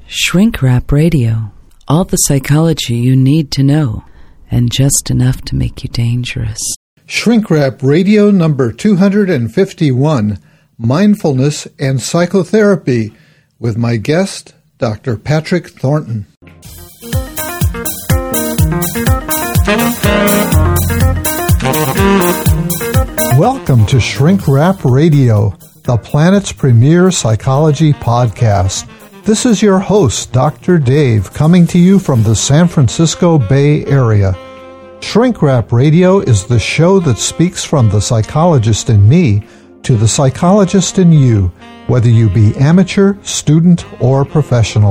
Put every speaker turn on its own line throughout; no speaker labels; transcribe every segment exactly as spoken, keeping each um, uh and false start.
Shrink Wrap Radio. All the psychology you need to know, and just enough to make you dangerous.
Shrink Wrap Radio number two hundred fifty-one, Mindfulness and Psychotherapy, with my guest, Doctor Patrick Thornton. Welcome to Shrink Wrap Radio, the planet's premier psychology podcast. This is your host, Doctor Dave, coming to you from the San Francisco Bay Area. Shrink Wrap Radio is the show that speaks from the psychologist in me to the psychologist in you, whether you be amateur, student, or professional.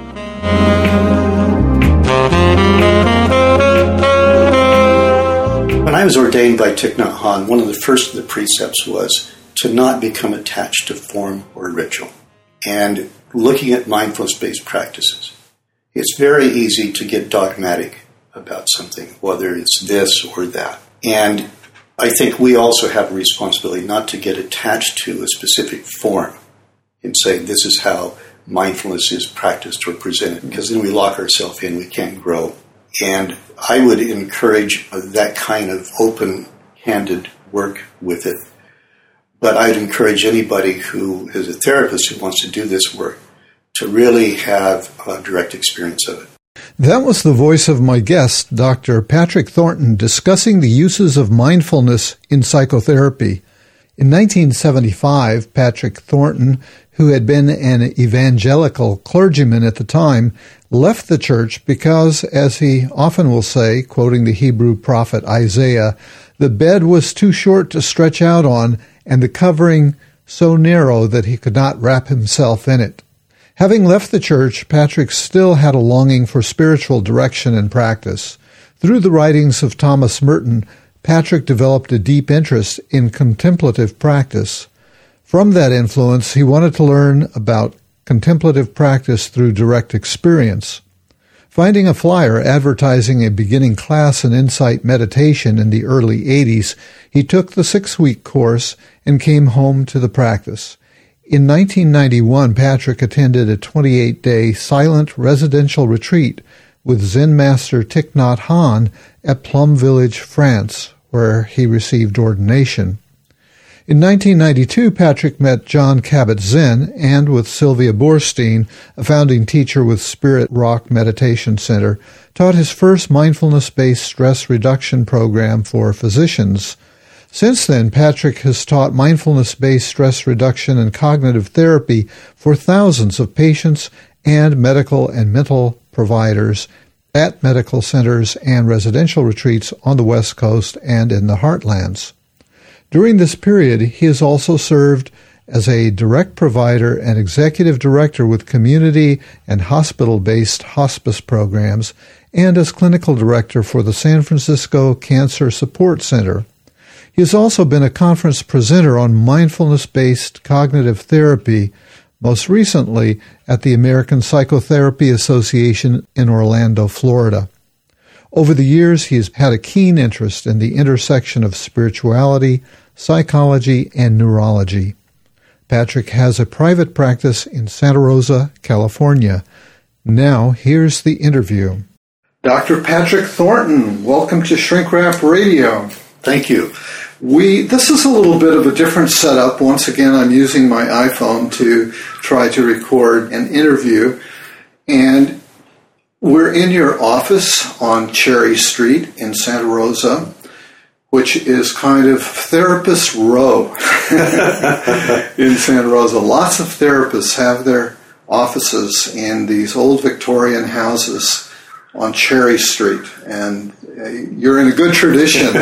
When I was ordained by Thich Nhat Hanh, one of the first of the precepts was to not become attached to form or ritual. And looking at mindfulness-based practices, it's very easy to get dogmatic about something, whether it's this or that. And I think we also have a responsibility not to get attached to a specific form and say this is how mindfulness is practiced or presented, because then we lock ourselves in, we can't grow. And I would encourage that kind of open-handed work with it. But I'd encourage anybody who is a therapist who wants to do this work to really have a direct experience of it.
That was the voice of my guest, Doctor Patrick Thornton, discussing the uses of mindfulness in psychotherapy. In nineteen seventy-five, Patrick Thornton, who had been an evangelical clergyman at the time, left the church because, as he often will say, quoting the Hebrew prophet Isaiah, the bed was too short to stretch out on, and the covering so narrow that he could not wrap himself in it. Having left the church, Patrick still had a longing for spiritual direction and practice. Through the writings of Thomas Merton, Patrick developed a deep interest in contemplative practice. From that influence, he wanted to learn about contemplative practice through direct experience. Finding a flyer advertising a beginning class in insight meditation in the early eighties, he took the six-week course and came home to the practice. In nineteen ninety-one, Patrick attended a twenty-eight-day silent residential retreat with Zen master Thich Nhat Hanh at Plum Village, France, where he received ordination. In nineteen ninety-two, Patrick met Jon Kabat-Zinn and, with Sylvia Boorstein, a founding teacher with Spirit Rock Meditation Center, taught his first mindfulness-based stress reduction program for physicians. Since then, Patrick has taught mindfulness-based stress reduction and cognitive therapy for thousands of patients and medical and mental providers at medical centers and residential retreats on the West Coast and in the Heartlands. During this period, he has also served as a direct provider and executive director with community and hospital-based hospice programs and as clinical director for the San Francisco Cancer Support Center. He has also been a conference presenter on mindfulness-based cognitive therapy, most recently at the American Psychotherapy Association in Orlando, Florida. Over the years, he has had a keen interest in the intersection of spirituality, psychology, and neurology. Patrick has a private practice in Santa Rosa, California. Now, here's the interview. Doctor Patrick Thornton, welcome to Shrink Wrap Radio.
Thank you.
We This is a little bit of a different setup. Once again, I'm using my iPhone to try to record an interview. And we're in your office on Cherry Street in Santa Rosa, which is kind of therapist row in Santa Rosa. Lots of therapists have their offices in these old Victorian houses on Cherry Street, and you're in a good tradition.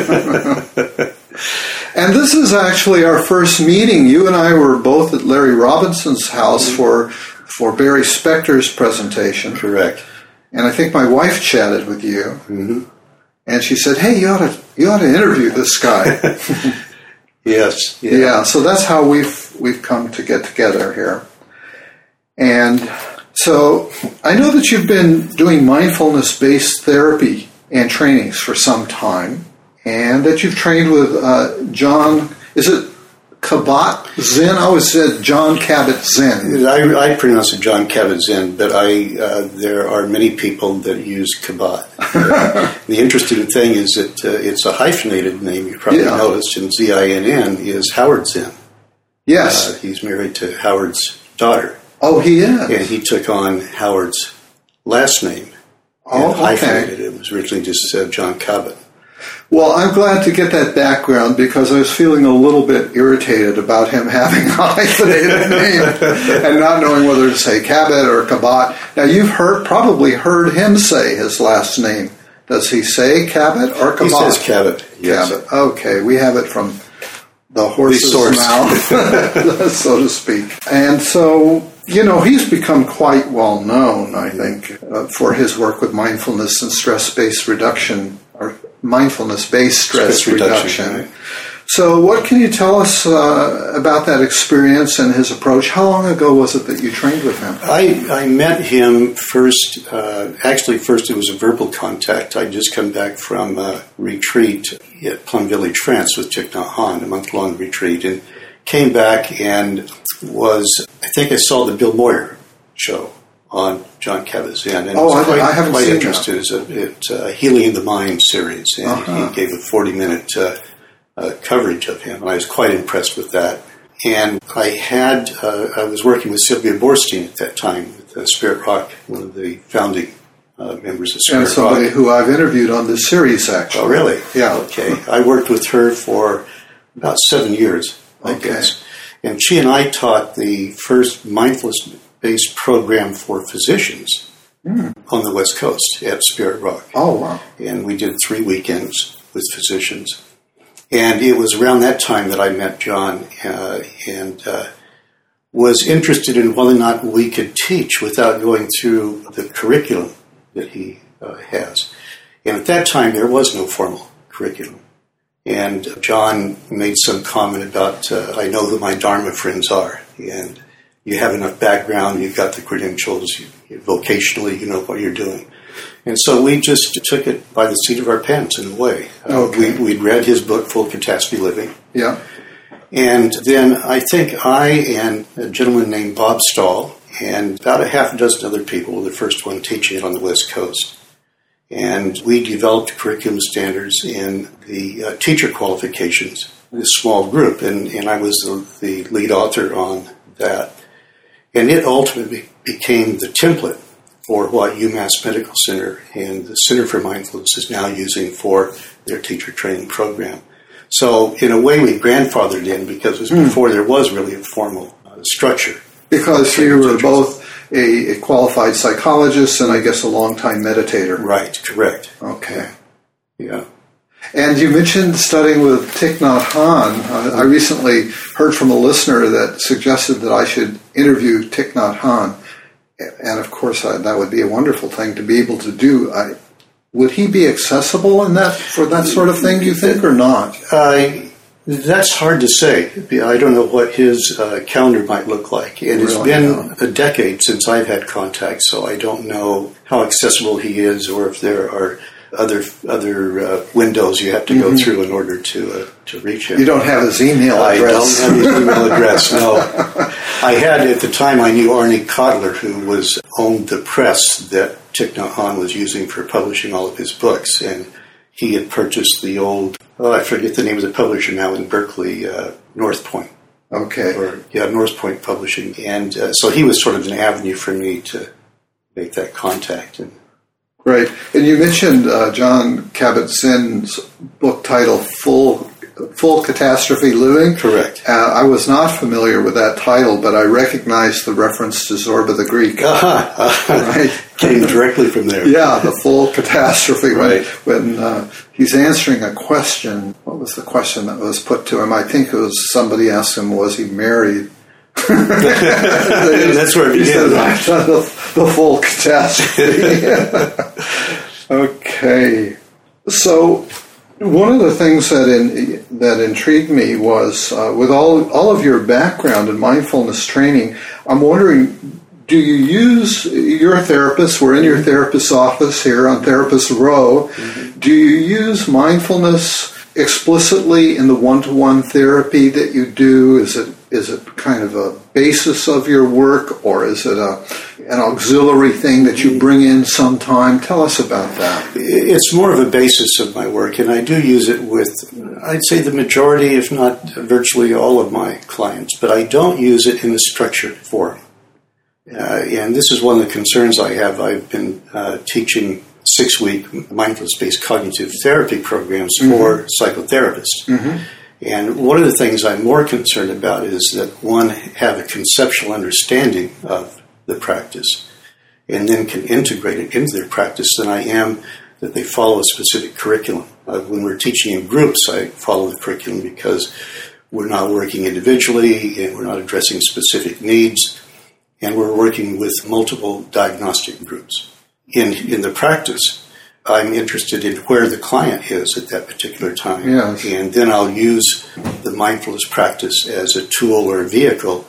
And this is actually our first meeting. You and I were both at Larry Robinson's house for for Barry Spector's presentation.
Correct.
And I think my wife chatted with you.
Mm-hmm.
And she said, hey, you ought to you ought to interview this guy.
Yes.
Yeah. yeah, so that's how we've we've come to get together here. And so I know that you've been doing mindfulness-based therapy and trainings for some time, and that you've trained with uh, John, is it Kabat-Zinn? I always said Jon Kabat-Zinn.
I, I pronounce it Jon Kabat-Zinn, but I uh, there are many people that use Kabat. Uh, the interesting thing is that uh, it's a hyphenated name, you probably yeah. noticed, and Z I N N is Howard Zinn.
Yes.
Uh, he's married to Howard's daughter.
Oh, he is?
And he took on Howard's last name.
Oh,
and hyphenated
okay.
it. It was originally just uh, John Cabot.
Well, I'm glad to get that background because I was feeling a little bit irritated about him having a hyphenated name and not knowing whether to say Cabot or Kabat. Now, you've heard probably heard him say his last name. Does he say Cabot or Kabat?
He says Cabot. Yes.
Cabot. Okay, we have it from the horse's mouth, so to speak. And so, you know, he's become quite well known, I think, uh, for his work with mindfulness and stress-based reduction, or mindfulness-based stress, stress reduction. reduction right? So what can you tell us uh, about that experience and his approach? How long ago was it that you trained with him?
I, I met him first, uh, actually first it was a verbal contact. I'd just come back from a retreat at Plum Village, France with Thich Nhat Hanh, a month-long retreat, and came back and was, I think I saw the Bill Moyer show on Jon Kabat-Zinn, and
oh,
was
I,
quite,
I haven't
quite
seen
interested. It's a it, uh, Healing the Mind series, and
uh-huh.
he gave a forty-minute uh, uh, coverage of him, and I was quite impressed with that. And I had, uh, I was working with Sylvia Boorstein at that time, with uh, Spirit Rock, one of the founding uh, members of Spirit
and somebody
Rock.
who I've interviewed on this series, actually.
Oh, really?
Yeah.
Okay. I worked with her for about seven years, I
okay.
guess. And she and I taught the first mindfulness-based program for physicians mm. on the West Coast at Spirit Rock.
Oh, wow.
And we did three weekends with physicians. And it was around that time that I met John uh, and uh, was interested in whether or not we could teach without going through the curriculum that he uh, has. And at that time, there was no formal curriculum. And John made some comment about, uh, I know who my Dharma friends are, and you have enough background, you've got the credentials, you, you, vocationally, you know what you're doing. And so we just took it by the seat of our pants in a way. Uh,
okay.
we, we'd read his book, Full Catastrophe Living.
Yeah.
And then I think I and a gentleman named Bob Stahl and about a half a dozen other people were the first one teaching it on the West Coast. And we developed curriculum standards in the uh, teacher qualifications, this small group, and, and I was the, the lead author on that. And it ultimately became the template for what UMass Medical Center and the Center for Mindfulness is now using for their teacher training program. So in a way we grandfathered in because it was mm. before there was really a formal uh, structure.
Because you were teachers. both a, a qualified psychologist and I guess a longtime meditator.
Right, correct.
Okay.
Yeah.
And you mentioned studying with Thich Nhat Hanh. Uh, I recently heard from a listener that suggested that I should interview Thich Nhat Hanh. And of course, I, that would be a wonderful thing to be able to do. I, would he be accessible in that for that sort of thing, do you think, or not?
Uh, that's hard to say. I don't know what his uh, calendar might look like. And it's
really
been
not.
a decade since I've had contact, so I don't know how accessible he is or if there are other other uh, windows you have to mm-hmm. go through in order to uh, to reach him.
You don't have his email address.
I don't have his email address, no. I had, at the time, I knew Arnie Kotler, who was owned the press that Thich Nhat Hanh was using for publishing all of his books, and he had purchased the old, oh, I forget the name of the publisher now in Berkeley, uh, North Point.
Okay.
Or, yeah, North Point Publishing. And uh, so he was sort of an avenue for me to make that contact. And
Right. And you mentioned uh, Jon Kabat-Zinn's book title, Full Full Catastrophe Living.
Correct.
Uh, I was not familiar with that title, but I recognized the reference to Zorba the Greek.
Uh-huh. Uh-huh.
Right.
Came directly from there.
Yeah, the full catastrophe.
Right.
When, when uh, he's answering a question, what was the question that was put to him? I think it was somebody asked him, was he married?
That's where it began.
I've done the, the full catastrophe. Okay. So one of the things that in, that intrigued me was uh, with all all of your background in mindfulness training, I'm wondering, do you use, you're a therapist, we're in your therapist's office here on Therapist Row, mm-hmm. do you use mindfulness explicitly in the one-to-one therapy that you do? Is it is it kind of a basis of your work, or is it a an auxiliary thing that you bring in sometime? Tell us about that.
It's more of a basis of my work, and I do use it with, I'd say, the majority, if not virtually all of my clients, but I don't use it in a structured form. Uh, and this is one of the concerns I have. I've been uh, teaching six-week mindfulness-based cognitive therapy programs mm-hmm. for psychotherapists. Mm-hmm. And one of the things I'm more concerned about is that one, have a conceptual understanding of the practice and then can integrate it into their practice than I am that they follow a specific curriculum. Uh, when we're teaching in groups, I follow the curriculum because we're not working individually and we're not addressing specific needs, and we're working with multiple diagnostic groups. In, in the practice, I'm interested in where the client is at that particular time.
Yes.
And then I'll use the mindfulness practice as a tool or a vehicle,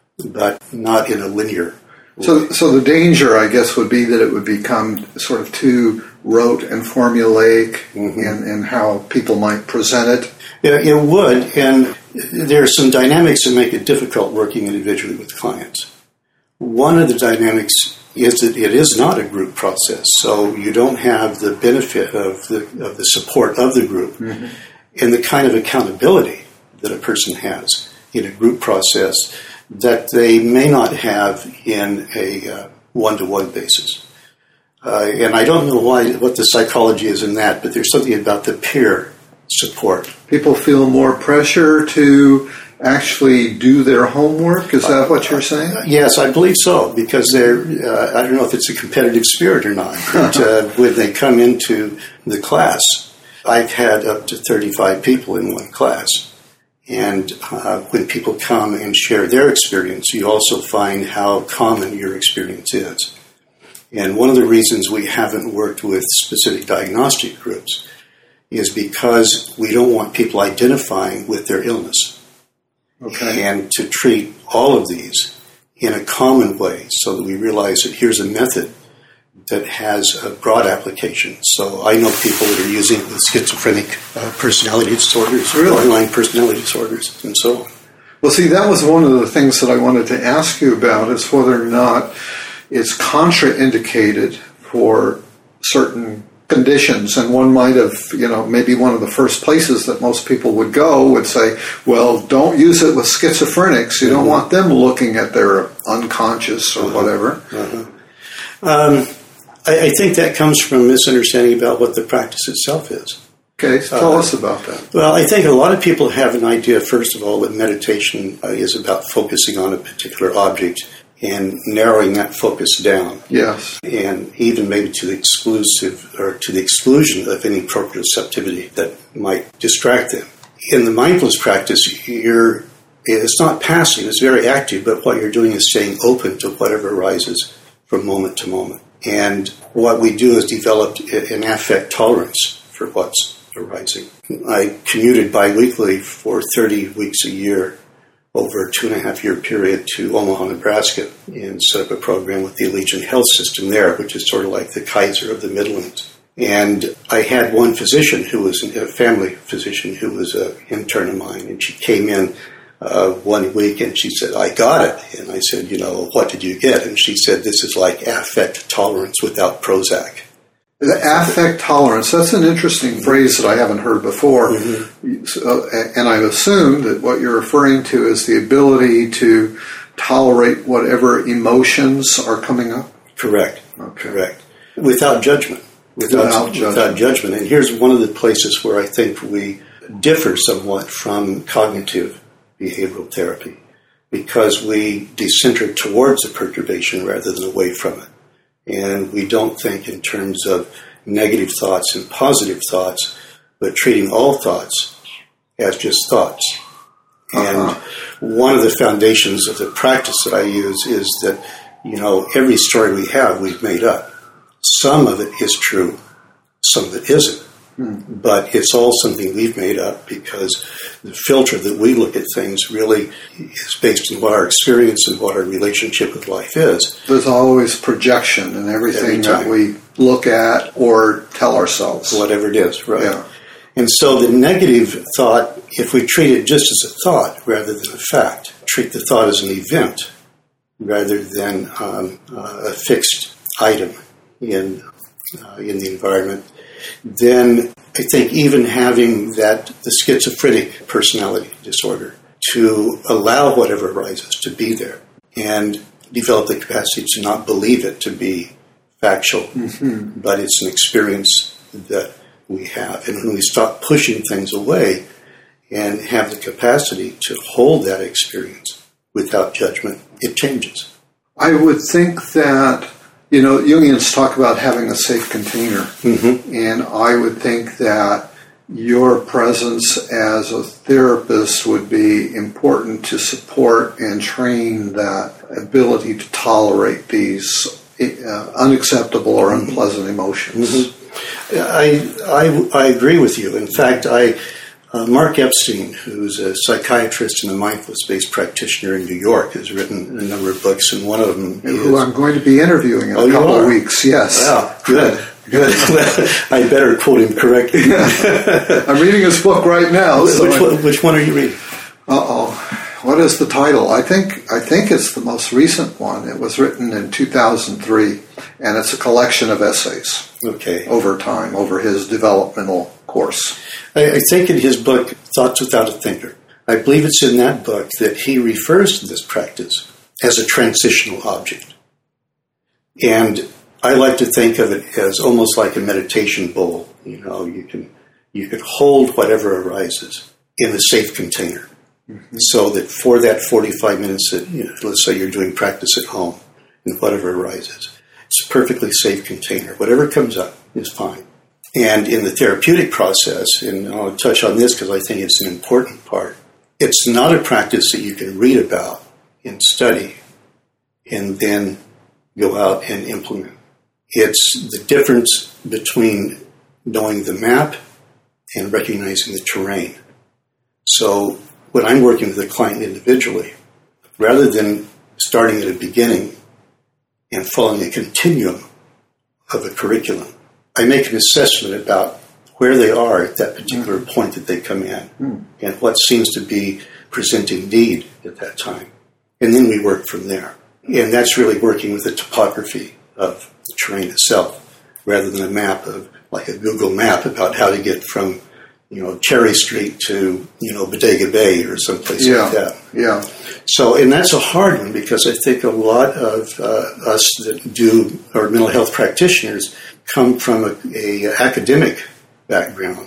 but not in a linear way.
So, so the danger, I guess, would be that it would become sort of too rote and formulaic mm-hmm. in, in how people might present it.
Yeah, it would, and there are some dynamics that make it difficult working individually with clients. One of the dynamics is that it is not a group process, so you don't have the benefit of the of the support of the group mm-hmm. and the kind of accountability that a person has in a group process that they may not have in a uh, one-to-one basis. Uh, and I don't know why what the psychology is in that, but there's something about the peer support.
People feel more pressure to actually do their homework? Is that what you're saying?
Uh, yes, I believe so, because they're, uh, I don't know if it's a competitive spirit or not, but uh, when they come into the class, I've had up to thirty-five people in one class. And uh, when people come and share their experience, you also find how common your experience is. And one of the reasons we haven't worked with specific diagnostic groups is because we don't want people identifying with their illness.
Okay.
And to treat all of these in a common way so that we realize that here's a method that has a broad application. So I know people that are using it with schizophrenic uh, personality disorders,
really?
borderline personality disorders, and so on.
Well, see, that was one of the things that I wanted to ask you about, is whether or not it's contraindicated for certain conditions, and one might have, you know, maybe one of the first places that most people would go would say, well, don't use it with schizophrenics. You mm-hmm. don't want them looking at their unconscious or uh-huh. whatever.
Uh-huh. Um, I, I think that comes from a misunderstanding about what the practice itself is.
Okay, so tell
uh,
us about that.
Well, I think a lot of people have an idea, first of all, that meditation uh, is about focusing on a particular object and narrowing that focus down.
Yes.
And even maybe to the exclusive or to the exclusion of any proprioceptivity that might distract them. In the mindfulness practice, you're it's not passive, it's very active, but what you're doing is staying open to whatever arises from moment to moment. And what we do is develop an affect tolerance for what's arising. I commuted biweekly for thirty weeks a year over a two and a half year period to Omaha, Nebraska, and set up a program with the Allegiant Health System there, which is sort of like the Kaiser of the Midlands. And I had one physician who was a family physician who was an intern of mine, and she came in uh, one week and she said, I got it. And I said, you know, what did you get? And she said, this is like affect tolerance without Prozac.
The affect tolerance, that's an interesting phrase that I haven't heard before. Mm-hmm. Uh, and I assume that what you're referring to is the ability to tolerate whatever emotions are coming up?
Correct.
Okay.
Correct. Without judgment. Without,
without judgment.
Without judgment. And here's one of the places where I think we differ somewhat from cognitive behavioral therapy, because we decenter towards the perturbation rather than away from it. And we don't think in terms of negative thoughts and positive thoughts, but treating all thoughts as just thoughts. Uh-huh. And one of the foundations of the practice that I use is that, you know, every story we have, we've made up. Some of it is true, some of it isn't. Hmm. But it's all something we've made up because the filter that we look at things really is based on what our experience and what our relationship with life is.
There's always projection in everything Every that we look at or tell ourselves.
Whatever it is, right.
Yeah.
And so the negative thought, if we treat it just as a thought rather than a fact, treat the thought as an event rather than um, uh, a fixed item in uh, in the environment, then I think even having that the schizophrenic personality disorder to allow whatever arises to be there and develop the capacity to not believe it to be factual, mm-hmm. but it's an experience that we have. And when we stop pushing things away and have the capacity to hold that experience without judgment, it changes.
I would think that, you know, Jungians talk about having a safe container, mm-hmm. and I would think that your presence as a therapist would be important to support and train that ability to tolerate these uh, unacceptable or unpleasant emotions.
Mm-hmm. I, I, I agree with you. In fact, I uh, Mark Epstein, who's a psychiatrist and a mindfulness-based practitioner in New York, has written a number of books, and one of them is...
Who I'm going to be interviewing in
oh,
a couple of weeks, yes.
Wow, good. Good. I better quote him correctly.
I'm reading his book right now.
Which,
So
which, one, which one are you reading?
Uh-oh. What is the title? I think I think it's the most recent one. It was written in two thousand three, and it's a collection of essays.
Okay.
Over time, over his developmental course.
I, I think in his book, Thoughts Without a Thinker, I believe it's in that book that he refers to this practice as a transitional object. And I like to think of it as almost like a meditation bowl. You know, you can you can hold whatever arises in a safe container, mm-hmm. so that for that forty-five minutes that, you know, let's say you're doing practice at home, and whatever arises, it's a perfectly safe container. Whatever comes up is fine. And in the therapeutic process, and I'll touch on this because I think it's an important part, it's not a practice that you can read about and study and then go out and implement. It's the difference between knowing the map and recognizing the terrain. So when I'm working with a client individually, rather than starting at a beginning and following a continuum of a curriculum, I make an assessment about where they are at that particular mm. point that they come in mm. and what seems to be presenting need at that time. And then we work from there. And that's really working with the topography of the terrain itself, rather than a map of, like a Google map about how to get from, you know, Cherry Street to, you know, Bodega Bay or someplace
yeah,
like that.
Yeah.
So, and that's a hard one because I think a lot of uh, us that do, or mental health practitioners, come from a, a academic background,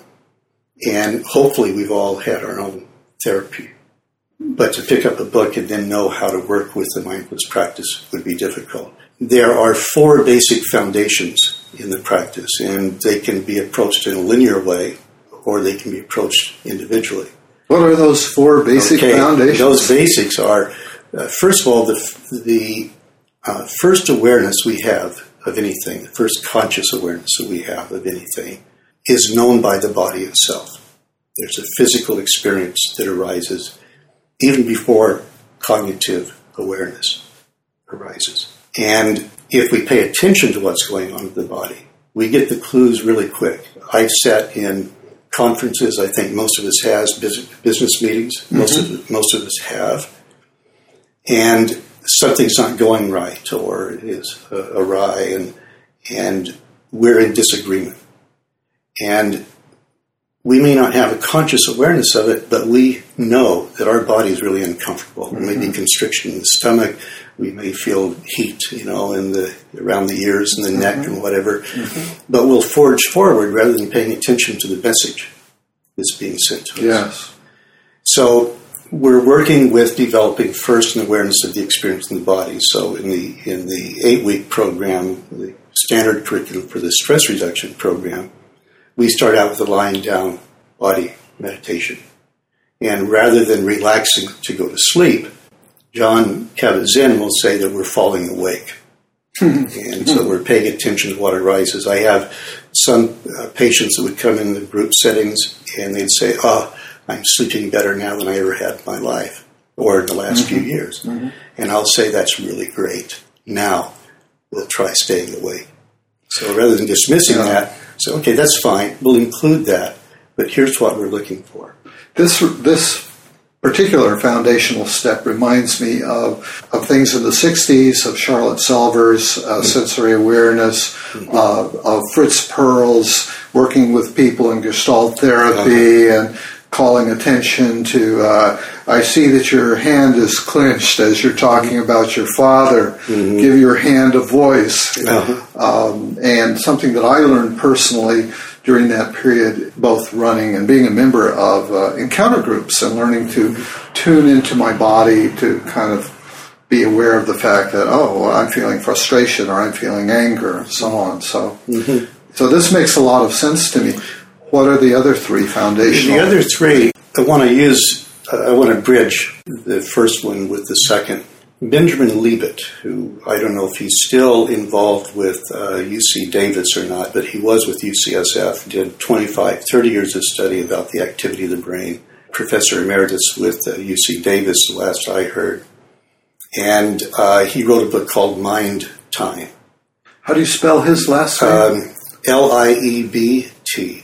and hopefully we've all had our own therapy. But to pick up a book and then know how to work with the mindfulness practice would be difficult. There are four basic foundations in the practice, and they can be approached in a linear way, or they can be approached individually.
What are those four basic
okay,
foundations?
Those basics are, uh, first of all, the, the uh, first awareness we have of anything, the first conscious awareness that we have of anything, is known by the body itself. There's a physical experience that arises even before cognitive awareness arises. And if we pay attention to what's going on with the body, we get the clues really quick. I've sat in conferences, I think most of us has, business meetings, mm-hmm. most of most of us have, and something's not going right, or it is uh, awry, and and we're in disagreement. And we may not have a conscious awareness of it, but we know that our body is really uncomfortable. There may be constriction in the stomach. We may feel heat, you know, in the around the ears and the mm-hmm. neck and whatever. Mm-hmm. But we'll forge forward rather than paying attention to the message that's being sent to us.
Yes.
So we're working with developing first an awareness of the experience in the body. So in the in the eight-week program, the standard curriculum for the stress reduction program, we start out with a lying down body meditation. And rather than relaxing to go to sleep, John Kabat-Zinn will say that we're falling awake. And so we're paying attention to what arises. I have some uh, patients that would come in the group settings and they'd say, oh, I'm sleeping better now than I ever had in my life or in the last mm-hmm. few years. Mm-hmm. And I'll say, that's really great. Now we'll try staying awake. So rather than dismissing yeah. that, so, okay, that's fine. We'll include that, But here's what we're looking for.
This this particular foundational step reminds me of, of things in the sixties, of Charlotte Selver's uh, sensory awareness, mm-hmm. uh, of Fritz Perls working with people in Gestalt therapy uh-huh. and calling attention to, uh, I see that your hand is clenched as you're talking about your father. Mm-hmm. Give your hand a voice. Uh-huh. Um, and something that I learned personally during that period, both running and being a member of uh, encounter groups and learning to tune into my body to kind of be aware of the fact that, oh, well, I'm feeling frustration or I'm feeling anger and so on. So, mm-hmm. so this makes a lot of sense to me. What are the other three foundational?
The other three, I want to use, uh, I want to bridge the first one with the second. Benjamin Libet, who I don't know if he's still involved with uh, U C Davis or not, but he was with U C S F, did twenty-five, thirty years of study about the activity of the brain. Professor Emeritus with uh, U C Davis, the last I heard. And uh, he wrote a book called Mind Time.
How do you spell his last name?
Um, L I E B T.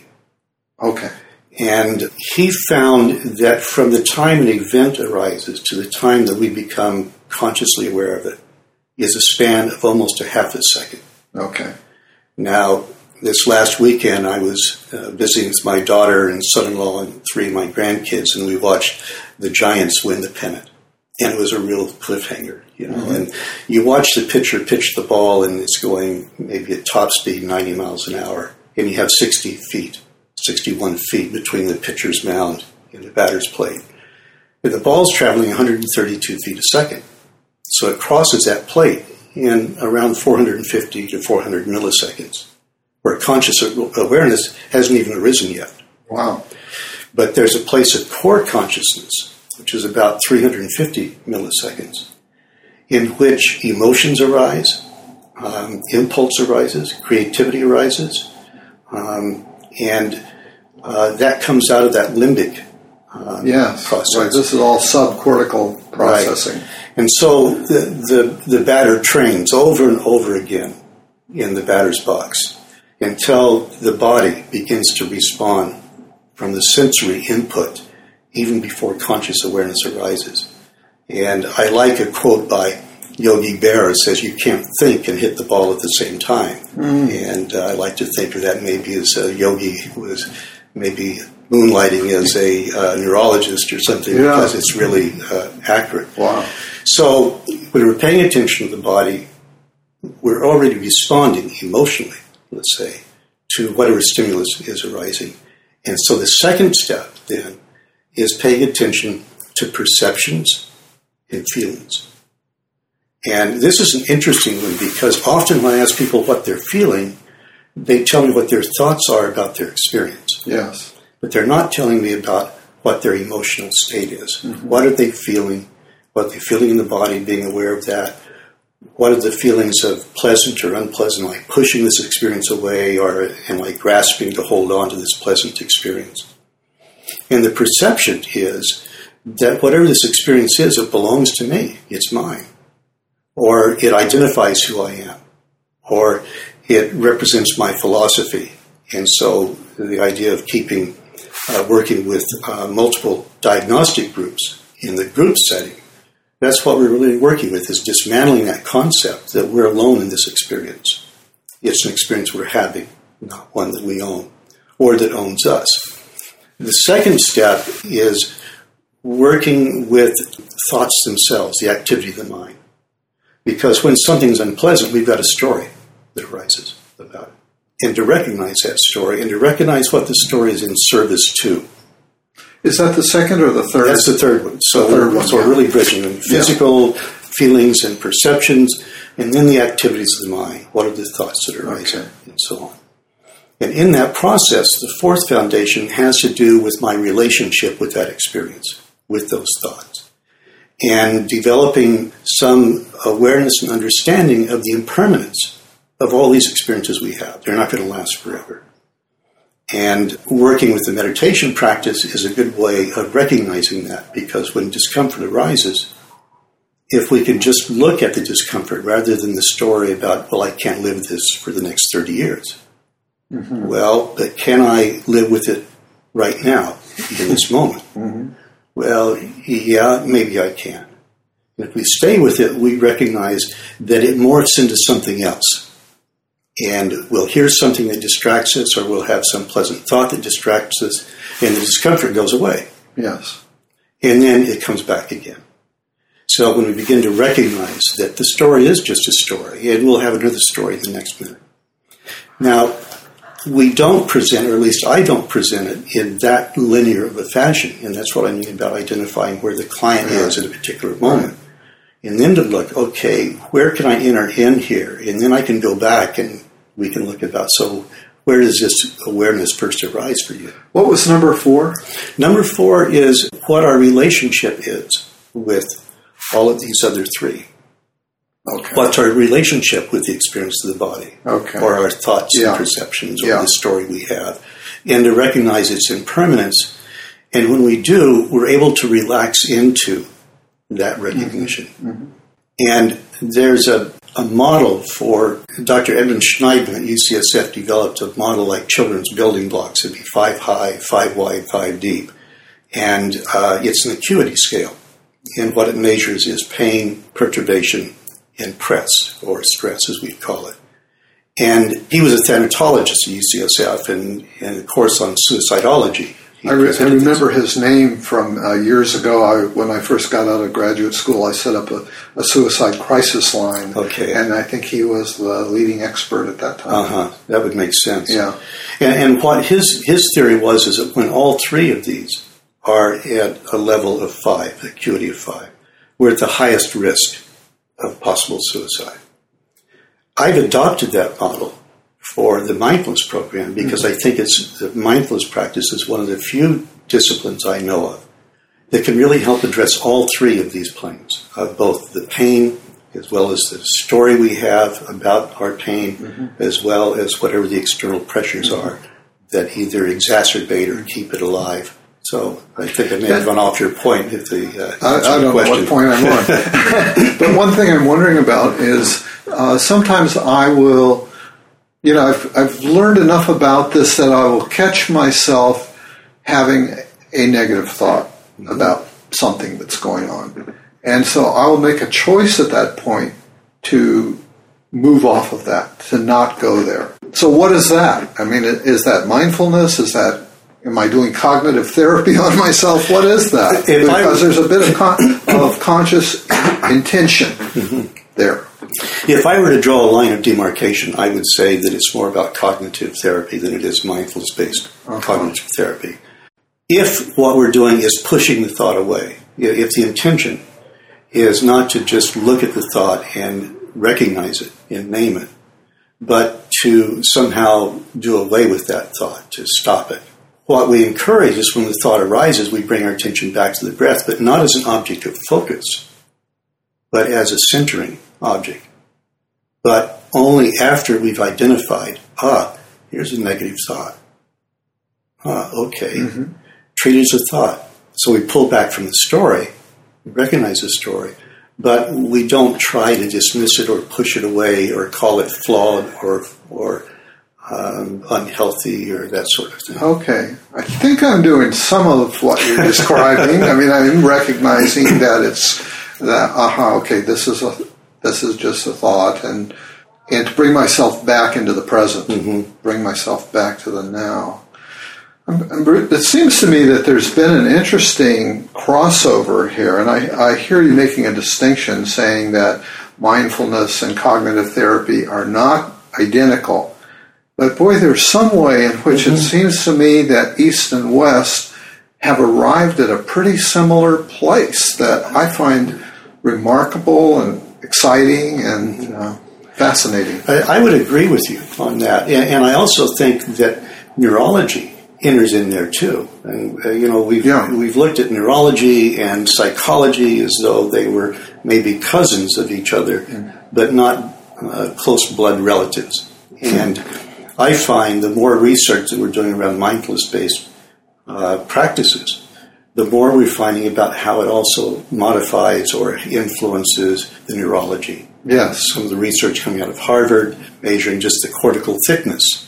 Okay.
And he found that from the time an event arises to the time that we become consciously aware of it is a span of almost a half a second.
Okay.
Now, this last weekend, I was uh, visiting with my daughter and son-in-law and three of my grandkids, and we watched the Giants win the pennant. And it was a real cliffhanger, you know. Mm-hmm. And you watch the pitcher pitch the ball, and it's going maybe at top speed, ninety miles an hour, and you have sixty feet, sixty-one feet between the pitcher's mound and the batter's plate. And the ball's traveling one hundred thirty-two feet a second. So it crosses that plate in around four hundred fifty to four hundred milliseconds, where conscious awareness hasn't even arisen yet.
Wow.
But there's a place of core consciousness, which is about three hundred fifty milliseconds, in which emotions arise, um, impulse arises, creativity arises, um, and uh, that comes out of that limbic uh,
yes,
process.
Right. This is all subcortical processing.
Right. And so the, the, the batter trains over and over again in the batter's box until the body begins to respond from the sensory input even before conscious awareness arises. And I like a quote by Yogi Berra that says, you can't think and hit the ball at the same time. Mm. And uh, I like to think of that maybe as a yogi who was maybe moonlighting as a uh, neurologist or something, yeah. because it's really uh, accurate.
Wow.
So when we're paying attention to the body, we're already responding emotionally, let's say, to whatever stimulus is arising. And so the second step, then, is paying attention to perceptions and feelings. And this is an interesting one because often when I ask people what they're feeling, they tell me what their thoughts are about their experience.
Yes.
But they're not telling me about what their emotional state is. Mm-hmm. What are they feeling? What are they feeling in the body, being aware of that? What are the feelings of pleasant or unpleasant, like pushing this experience away, or am I grasping to hold on to this pleasant experience? And the perception is that whatever this experience is, it belongs to me. It's mine. Or it identifies who I am. Or it represents my philosophy. And so the idea of keeping, uh, working with uh, multiple diagnostic groups in the group setting, that's what we're really working with, is dismantling that concept that we're alone in this experience. It's an experience we're having, not one that we own or that owns us. The second step is working with thoughts themselves, the activity of the mind. Because when something's unpleasant, we've got a story that arises about it. And to recognize that story, and to recognize what the story is in service to.
Is that the second or the third?
That's the third one. So,
the third
we're,
one,
so
yeah.
we're really bridging them. Physical yeah. feelings and perceptions, and then the activities of the mind. What are the thoughts that are arising, okay. and so on. And in that process, the fourth foundation has to do with my relationship with that experience, with those thoughts. And developing some awareness and understanding of the impermanence of all these experiences we have. They're not going to last forever. And working with the meditation practice is a good way of recognizing that, because when discomfort arises, if we can just look at the discomfort rather than the story about, well, I can't live this for the next thirty years. Mm-hmm. Well, but can I live with it right now, in this moment. Mm-hmm. Well, yeah, maybe I can. If we stay with it, we recognize that it morphs into something else. And we'll hear something that distracts us, or we'll have some pleasant thought that distracts us, and the discomfort goes away.
Yes.
And then it comes back again. So when we begin to recognize that the story is just a story, and we'll have another story the next minute. Now, we don't present, or at least I don't present it in that linear of a fashion, and that's what I mean about identifying where the client is at a particular moment. And then to look, okay, where can I enter in here? And then I can go back and we can look about, so where does this awareness first arise for you?
What was number four?
Number four is what our relationship is with all of these other three.
Okay.
What's our relationship with the experience of the body?
Okay.
Or our thoughts
Yeah.
and perceptions, or
Yeah.
the story we have. And to recognize its impermanence. And when we do, we're able to relax into that recognition.
Mm-hmm.
And there's a, a model for Doctor Edmund Schneidman at U C S F developed a model like children's building blocks. It'd be five high, five wide, five deep. And uh, it's an acuity scale. And what it measures is pain, perturbation, and press, or stress as we call it. And he was a thanatologist at U C S F and, and a course on suicidology.
I, re- I remember his name from uh, years ago. I, when I first got out of graduate school, I set up a, a suicide crisis line.
Okay.
And I think he was the leading expert at that time.
Uh-huh. That would make sense.
Yeah.
And, and what his, his theory was is that when all three of these are at a level of five, acuity of five, we're at the highest risk of possible suicide. I've adopted that model for the mindfulness program because mm-hmm. I think it's the mindfulness practice is one of the few disciplines I know of that can really help address all three of these planes, uh, both the pain as well as the story we have about our pain, mm-hmm. as well as whatever the external pressures mm-hmm. are that either exacerbate or keep it alive. So I think I may have gone off your point if the uh,
I, I don't
question.
know what point I'm on. But one thing I'm wondering about is uh, sometimes I will, you know, I've, I've learned enough about this that I will catch myself having a negative thought mm-hmm. about something that's going on. And so I will make a choice at that point to move off of that, to not go there. So what is that? I mean, is that mindfulness? Is that, am I doing cognitive therapy on myself? What is that?
If
because
I,
there's a bit of, con- of conscious intention mm-hmm. there.
If I were to draw a line of demarcation, I would say that it's more about cognitive therapy than it is mindfulness-based uh-huh. cognitive therapy. If what we're doing is pushing the thought away, if the intention is not to just look at the thought and recognize it and name it, but to somehow do away with that thought, to stop it. What we encourage is when the thought arises, we bring our attention back to the breath, but not as an object of focus, but as a centering object. But only after we've identified, ah, here's a negative thought. Ah, okay. Mm-hmm. Treat it as a thought. So we pull back from the story, we recognize the story, but we don't try to dismiss it or push it away or call it flawed or or um, unhealthy or that sort of thing.
Okay. I think I'm doing some of what you're describing. I mean, I'm recognizing that it's that, aha, okay, this is a this is just a thought, and and to bring myself back into the present, mm-hmm. bring myself back to the now. It seems to me that there's been an interesting crossover here, and I, I hear you making a distinction saying that mindfulness and cognitive therapy are not identical. But boy, there's some way in which mm-hmm. it seems to me that East and West have arrived at a pretty similar place that I find remarkable and exciting and uh, fascinating.
I, I would agree with you on that. And, and I also think that neurology enters in there too. And, uh, you know, we've, yeah. we've looked at neurology and psychology as though they were maybe cousins of each other, mm. but not uh, close blood relatives. And I find the more research that we're doing around mindfulness-based uh, practices, the more we're finding about how it also modifies or influences the neurology.
Yes.
Some of the research coming out of Harvard, measuring just the cortical thickness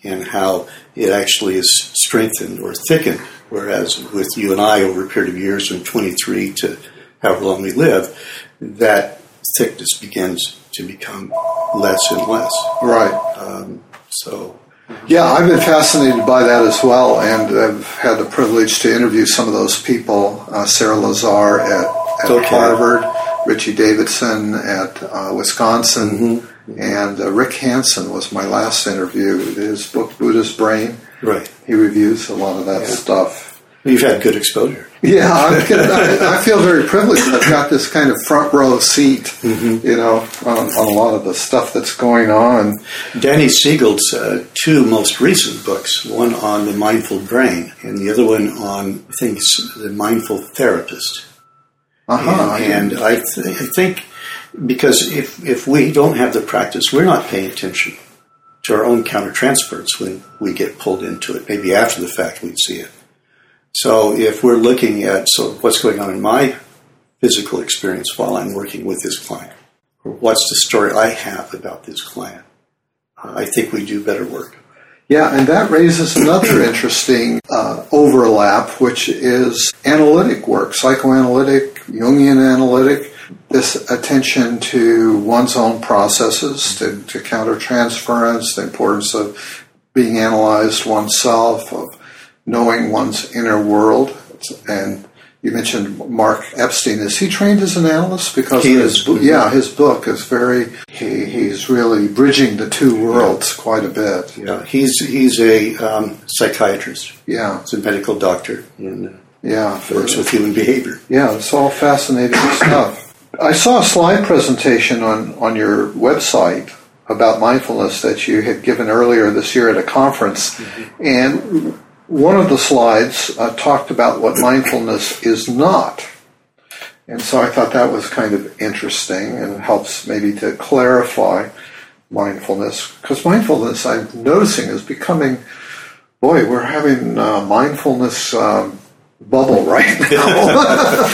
and how it actually is strengthened or thickened, whereas with you and I, over a period of years, from twenty-three to however long we live, that thickness begins to become less and less.
Right.
Um, so...
Yeah, I've been fascinated by that as well, and I've had the privilege to interview some of those people, uh, Sarah Lazar at, at
okay.
Harvard, Richie Davidson at uh, Wisconsin, mm-hmm. and uh, Rick Hansen was my last interview. His book, Buddha's Brain,
right.
he reviews a lot of that yeah. stuff.
You've had good exposure.
Yeah, I'm, I, I feel very privileged. I've got this kind of front row seat, mm-hmm. you know, on, on a lot of the stuff that's going on.
Danny Siegel's uh, two most recent books, one on the mindful brain and the other one on, I think, the mindful therapist.
Uh-huh.
And, and I, th- I think because if, if we don't have the practice, we're not paying attention to our own countertransference when we get pulled into it. Maybe after the fact we'd see it. So if we're looking at so what's going on in my physical experience while I'm working with this client, or what's the story I have about this client, uh, I think we do better work.
Yeah, and that raises another interesting uh, overlap, which is analytic work, psychoanalytic, Jungian analytic, this attention to one's own processes, to, to countertransference, the importance of being analyzed oneself, of knowing one's inner world. And you mentioned Mark Epstein. Is he trained as an analyst? Because
he
his,
is.
Yeah, his book is very, he, he's really bridging the two worlds yeah. quite a bit.
Yeah, he's he's a um, psychiatrist.
Yeah.
He's a medical doctor and uh,
yeah.
works with human behavior.
Yeah, it's all fascinating stuff. I saw a slide presentation on, on your website about mindfulness that you had given earlier this year at a conference. Mm-hmm. And one of the slides uh, talked about what mindfulness is not. And so I thought that was kind of interesting and helps maybe to clarify mindfulness. Because mindfulness, I'm noticing, is becoming, boy, we're having a mindfulness um, bubble right now.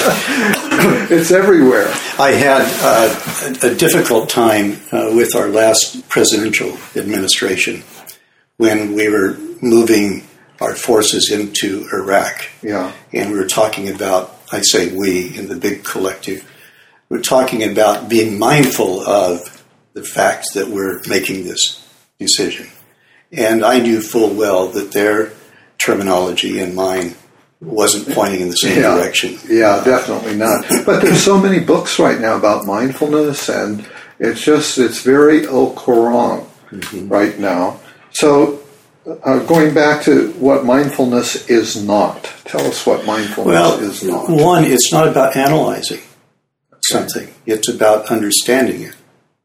It's everywhere.
I had uh, a, a difficult time uh, with our last presidential administration when we were moving our forces into Iraq.
Yeah.
And we were talking about, I say we, in the big collective, we're talking about being mindful of the fact that we're making this decision. And I knew full well that their terminology and mine wasn't pointing in the same
yeah.
direction.
Yeah, definitely not. But there's so many books right now about mindfulness, and it's just, it's very au courant mm-hmm. right now. So, Uh, going back to what mindfulness is not. Tell us what mindfulness
well,
is not.
One, it's not about analyzing something. It's about understanding it.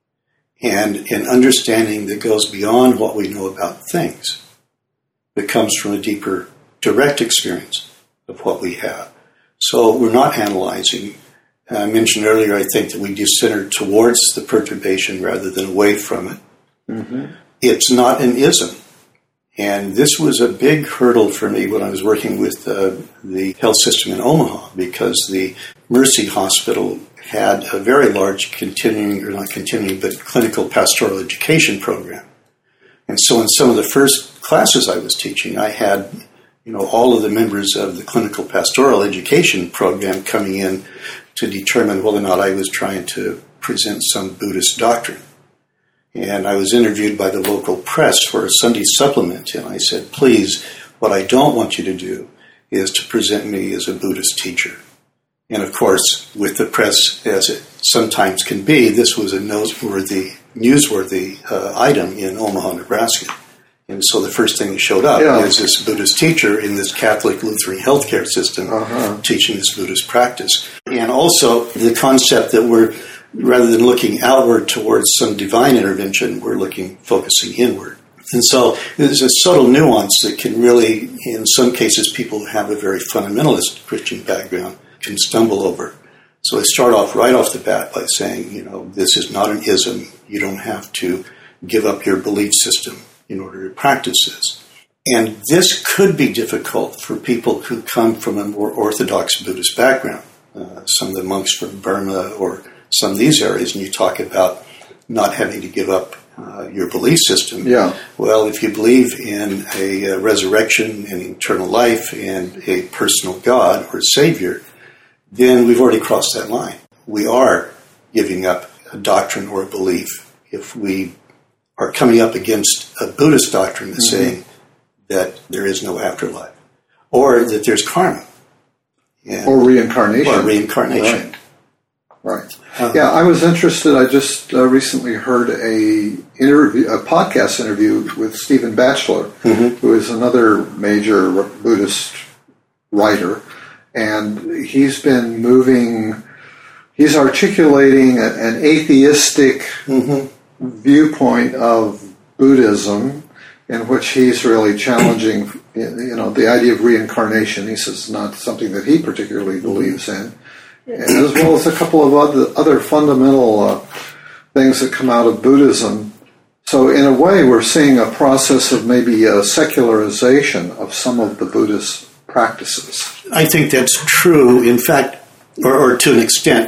And an understanding that goes beyond what we know about things. That comes from a deeper, direct experience of what we have. So we're not analyzing. I mentioned earlier, I think, that we decenter towards the perturbation rather than away from it. Mm-hmm. It's not an ism. And this was a big hurdle for me when I was working with uh, the health system in Omaha, because the Mercy Hospital had a very large continuing, or not continuing, but clinical pastoral education program. And so in some of the first classes I was teaching, I had, you know, all of the members of the clinical pastoral education program coming in to determine whether or not I was trying to present some Buddhist doctrine. And I was interviewed by the local press for a Sunday supplement, and I said, please, what I don't want you to do is to present me as a Buddhist teacher. And of course, with the press, as it sometimes can be, this was a newsworthy, newsworthy uh, item in Omaha, Nebraska. And so the first thing that showed up yeah. is this Buddhist teacher in this Catholic Lutheran healthcare system uh-huh. teaching this Buddhist practice. And also the concept that we're, rather than looking outward towards some divine intervention, we're looking, focusing inward. And so there's a subtle nuance that can really, in some cases, people who have a very fundamentalist Christian background can stumble over. So I start off right off the bat by saying, you know, this is not an ism. You don't have to give up your belief system in order to practice this. And this could be difficult for people who come from a more orthodox Buddhist background. Uh, some of the monks from Burma or some of these areas, and you talk about not having to give up uh, your belief system.
Yeah.
Well, if you believe in a uh, resurrection and eternal life and a personal God or Savior, then we've already crossed that line. We are giving up a doctrine or a belief. If we are coming up against a Buddhist doctrine that's mm-hmm. saying that there is no afterlife, or that there's karma.
And, or reincarnation.
Or reincarnation.
Right. Right. Uh, yeah, I was interested. I just uh, recently heard a interview, a podcast interview with Stephen Batchelor, mm-hmm. who is another major Buddhist writer, and he's been moving. He's articulating a, an atheistic mm-hmm. viewpoint of Buddhism, in which he's really challenging, you know, the idea of reincarnation. He says not something that he particularly believes in. As well as a couple of other, other fundamental uh, things that come out of Buddhism. So in a way, we're seeing a process of maybe a secularization of some of the Buddhist practices.
I think that's true, in fact, or, or to an extent,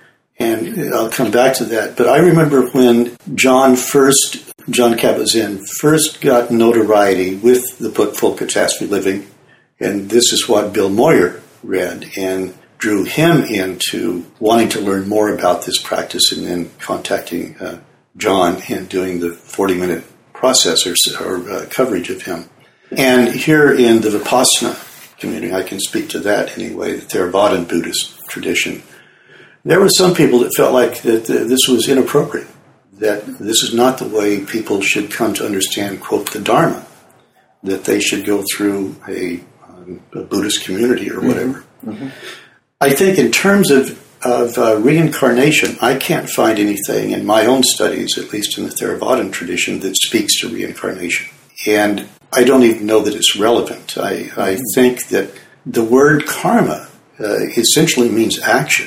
and I'll come back to that. But I remember when John first, Jon Kabat-Zinn, first got notoriety with the book Full Catastrophe Living, and this is what Bill Moyer read, and drew him into wanting to learn more about this practice, and then contacting uh, John and doing the forty-minute process or, or uh, coverage of him. And here in the Vipassana community, I can speak to that anyway, the Theravadan Buddhist tradition, there were some people that felt like that uh, this was inappropriate, that this is not the way people should come to understand, quote, the Dharma, that they should go through a, um, a Buddhist community or whatever. Mm-hmm. Mm-hmm. I think in terms of, of uh, reincarnation, I can't find anything in my own studies, at least in the Theravadan tradition, that speaks to reincarnation. And I don't even know that it's relevant. I, I think that the word karma uh, essentially means action,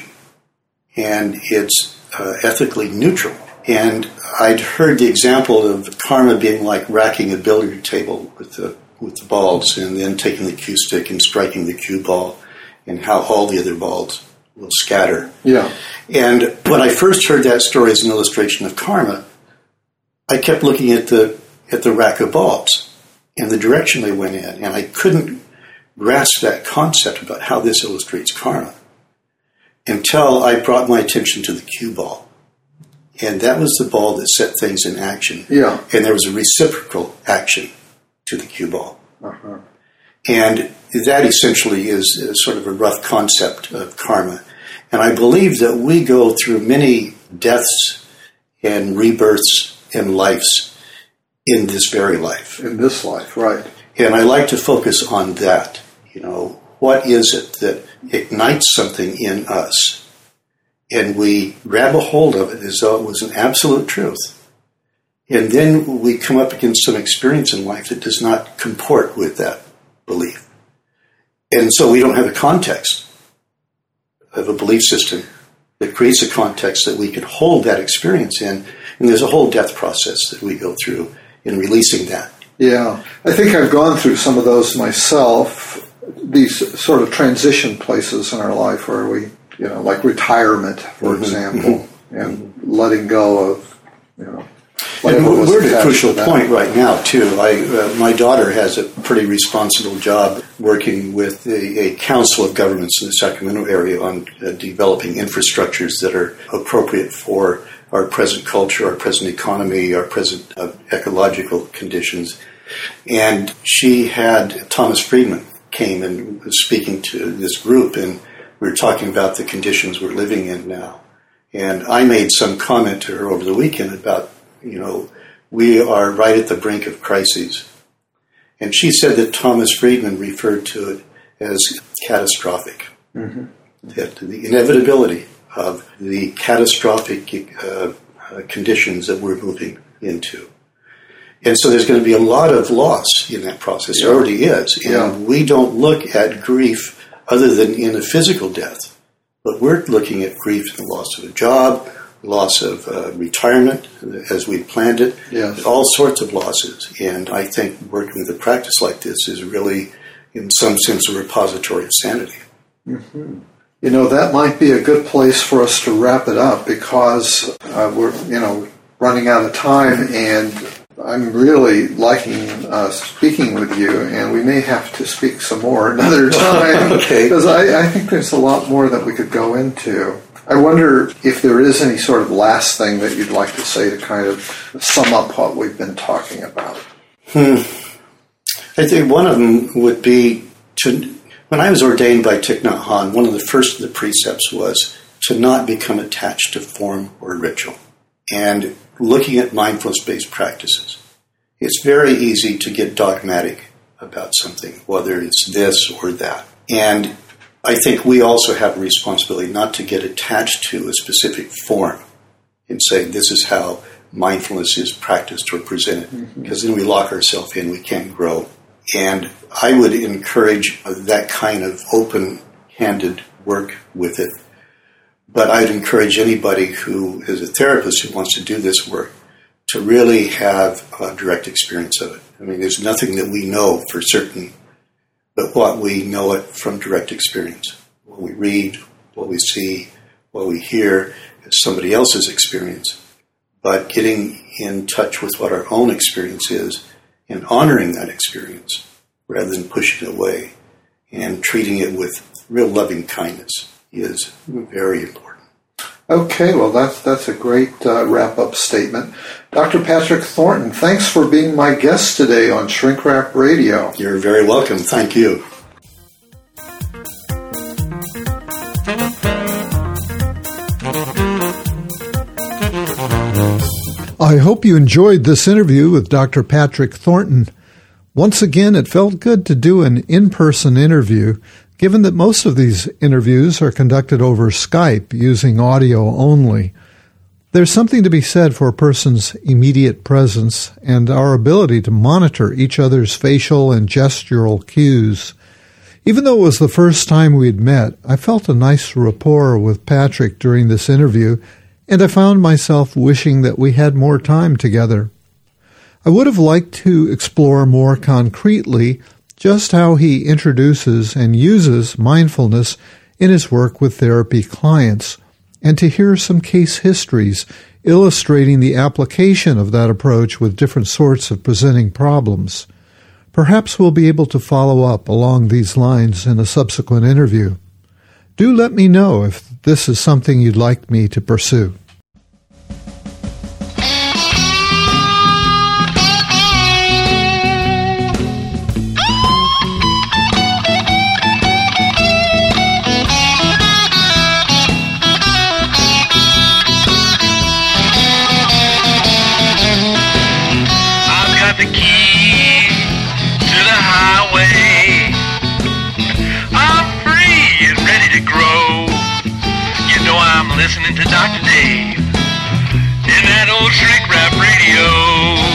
and it's uh, ethically neutral. And I'd heard the example of karma being like racking a billiard table with the, with the balls and then taking the cue stick and striking the cue ball, and how all the other balls will scatter.
Yeah.
And when I first heard that story as an illustration of karma, I kept looking at the at the rack of balls and the direction they went in, and I couldn't grasp that concept about how this illustrates karma until I brought my attention to the cue ball. And that was the ball that set things in action.
Yeah.
And there was a reciprocal action to the cue ball.
Uh-huh.
And that essentially is sort of a rough concept of karma. And I believe that we go through many deaths and rebirths and lives in this very life.
In this life, right.
And I like to focus on that. You know, what is it that ignites something in us? And we grab a hold of it as though it was an absolute truth. And then we come up against some experience in life that does not comport with that belief. And so we don't have a context of a belief system that creates a context that we can hold that experience in. And there's a whole death process that we go through in releasing that.
Yeah. I think I've gone through some of those myself, these sort of transition places in our life where we, you know, like retirement, for mm-hmm. example, mm-hmm. and letting go of, you know,
and we're at a crucial point right now, too. I, uh, my daughter has a pretty responsible job working with a, a council of governments in the Sacramento area on uh, developing infrastructures that are appropriate for our present culture, our present economy, our present uh, ecological conditions. And she had Thomas Friedman came and was speaking to this group, and we were talking about the conditions we're living in now. And I made some comment to her over the weekend about, you know, we are right at the brink of crises. And she said that Thomas Friedman referred to it as catastrophic. Mm-hmm. That the inevitability of the catastrophic uh, uh, conditions that we're moving into. And so there's going to be a lot of loss in that process. There already is. And yeah. we don't look at grief other than in a physical death. But we're looking at grief in the loss of a job, loss of uh, retirement as we planned it,
yes.
all sorts of losses. And I think working with a practice like this is really, in some sense, a repository of sanity.
Mm-hmm. You know, that might be a good place for us to wrap it up because uh, we're, you know, running out of time, and I'm really liking uh, speaking with you, and we may have to speak some more another time.
Okay.
Because I, I think there's a lot more that we could go into. I wonder if there is any sort of last thing that you'd like to say to kind of sum up what we've been talking about.
Hmm. I think one of them would be to, when I was ordained by Thich Nhat Hanh, one of the first of the precepts was to not become attached to form or ritual. And looking at mindfulness-based practices, it's very easy to get dogmatic about something, whether it's this or that. And I think we also have a responsibility not to get attached to a specific form and say this is how mindfulness is practiced or presented, mm-hmm. because then we lock ourselves in, we can't grow. And I would encourage that kind of open-handed work with it. But I'd encourage anybody who is a therapist who wants to do this work to really have a direct experience of it. I mean, there's nothing that we know for certain, but what we know it from direct experience. What we read, what we see, what we hear is somebody else's experience. But getting in touch with what our own experience is and honoring that experience rather than pushing it away and treating it with real loving kindness is very important.
Okay, well, that's, that's a great uh, wrap-up statement. Doctor Patrick Thornton, thanks for being my guest today on Shrink Wrap Radio.
You're very welcome. Thank you.
I hope you enjoyed this interview with Doctor Patrick Thornton. Once again, it felt good to do an in-person interview, given that most of these interviews are conducted over Skype using audio only. There's something to be said for a person's immediate presence and our ability to monitor each other's facial and gestural cues. Even though it was the first time we'd met, I felt a nice rapport with Patrick during this interview, and I found myself wishing that we had more time together. I would have liked to explore more concretely just how he introduces and uses mindfulness in his work with therapy clients, and to hear some case histories illustrating the application of that approach with different sorts of presenting problems. Perhaps we'll be able to follow up along these lines in a subsequent interview. Do let me know if this is something you'd like me to pursue.
Listening to Doctor Dave in that old Shrink Wrap Radio.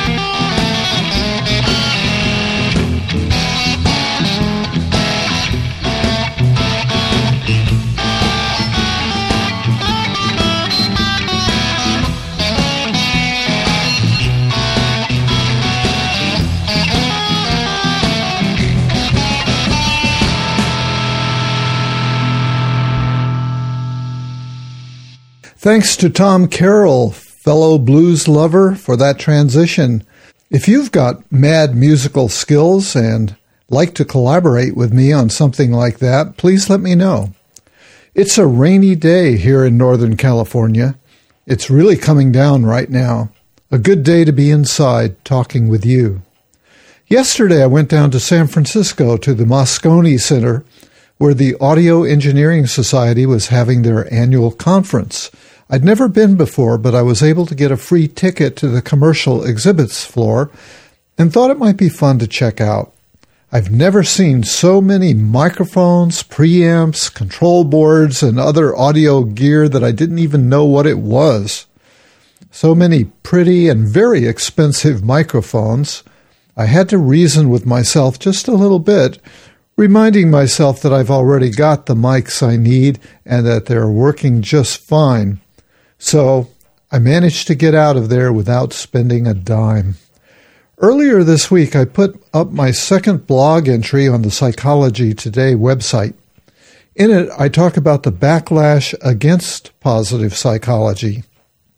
Thanks to Tom Carroll, fellow blues lover, for that transition. If you've got mad musical skills and like to collaborate with me on something like that, please let me know. It's a rainy day here in Northern California. It's really coming down right now. A good day to be inside talking with you. Yesterday I went down to San Francisco to the Moscone Center, where the Audio Engineering Society was having their annual conference. I'd never been before, but I was able to get a free ticket to the commercial exhibits floor and thought it might be fun to check out. I've never seen so many microphones, preamps, control boards, and other audio gear that I didn't even know what it was. So many pretty and very expensive microphones. I had to reason with myself just a little bit, reminding myself that I've already got the mics I need and that they're working just fine. So I managed to get out of there without spending a dime. Earlier this week, I put up my second blog entry on the Psychology Today website. In it, I talk about the backlash against positive psychology.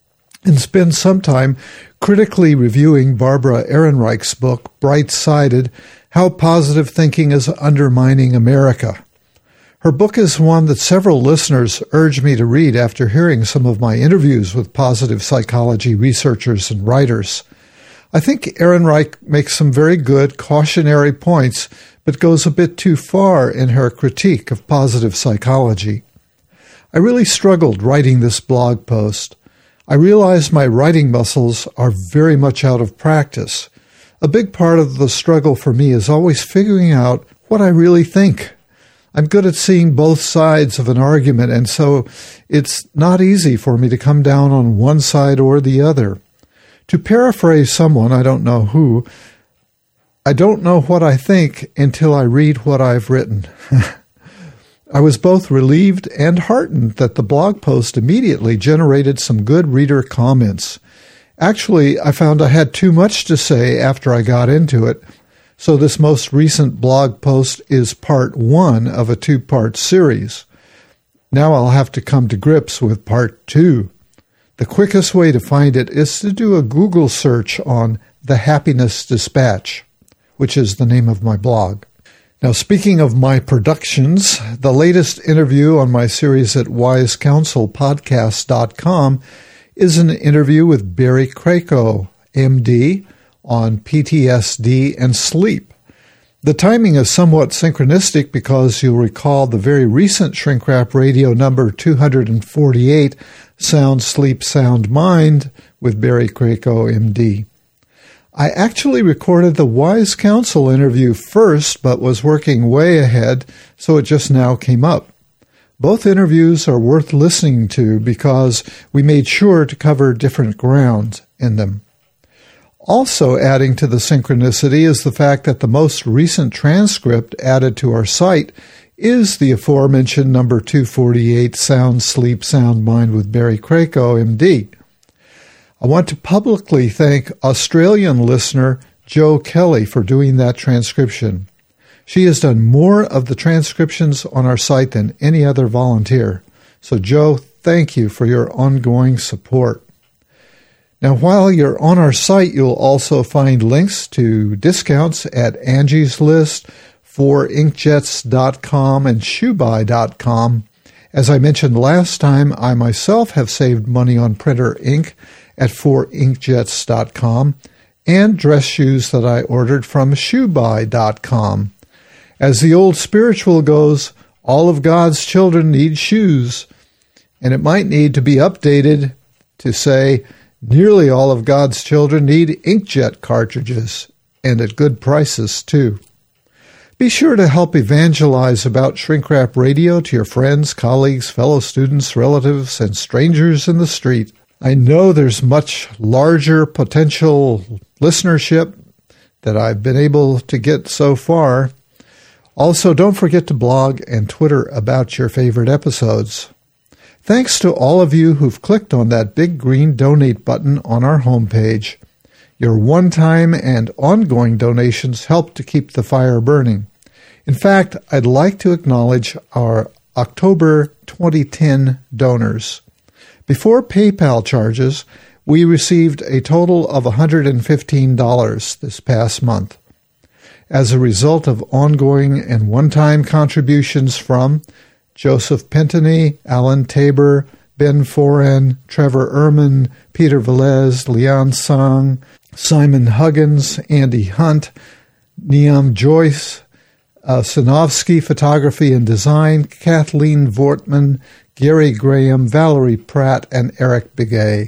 and spend some time critically reviewing Barbara Ehrenreich's book, Bright-Sided: How Positive Thinking is Undermining America. Her book is one that several listeners urged me to read after hearing some of my interviews with positive psychology researchers and writers. I think Ehrenreich makes some very good cautionary points, but goes a bit too far in her critique of positive psychology. I really struggled writing this blog post. I realized my writing muscles are very much out of practice. A big part of the struggle for me is always figuring out what I really think. I'm good at seeing both sides of an argument, and so it's not easy for me to come down on one side or the other. To paraphrase someone, I don't know who, I don't know what I think until I read what I've written. I was both relieved and heartened that the blog post immediately generated some good reader comments. Actually, I found I had too much to say after I got into it, so this most recent blog post is part one of a two-part series. Now I'll have to come to grips with part two. The quickest way to find it is to do a Google search on The Happiness Dispatch, which is the name of my blog. Now, speaking of my productions, the latest interview on my series at wise counsel podcast dot com is an interview with Barry Krakow, M D, on P T S D and sleep. The timing is somewhat synchronistic because you'll recall the very recent Shrink Rap Radio number two forty-eight, Sound Sleep, Sound Mind, with Barry Krakow, M D. I actually recorded the Wise Counsel interview first, but was working way ahead, so it just now came up. Both interviews are worth listening to because we made sure to cover different ground in them. Also adding to the synchronicity is the fact that the most recent transcript added to our site is the aforementioned number two forty-eight, Sound Sleep, Sound Mind with Barry Krakow, M D. I want to publicly thank Australian listener Jo Kelly for doing that transcription. She has done more of the transcriptions on our site than any other volunteer. So, Jo, thank you for your ongoing support. Now, while you're on our site, you'll also find links to discounts at Angie's List, four inkjets dot com, and shoebuy dot com. As I mentioned last time, I myself have saved money on printer ink at four inkjets dot com and dress shoes that I ordered from shoebuy dot com. As the old spiritual goes, all of God's children need shoes, and it might need to be updated to say, nearly all of God's children need inkjet cartridges, and at good prices, too. Be sure to help evangelize about Shrink Rap Radio to your friends, colleagues, fellow students, relatives, and strangers in the street. I know there's much larger potential listenership that I've been able to get so far. Also, don't forget to blog and Twitter about your favorite episodes. Thanks to all of you who've clicked on that big green donate button on our homepage. Your one-time and ongoing donations help to keep the fire burning. In fact, I'd like to acknowledge our October twenty ten donors. Before PayPal charges, we received a total of one hundred fifteen dollars this past month. As a result of ongoing and one-time contributions from Joseph Pentany, Alan Tabor, Ben Foran, Trevor Ehrman, Peter Velez, Leon Song, Simon Huggins, Andy Hunt, Niam Joyce, uh, Sinofsky Photography and Design, Kathleen Vortman, Gary Graham, Valerie Pratt, and Eric Begay.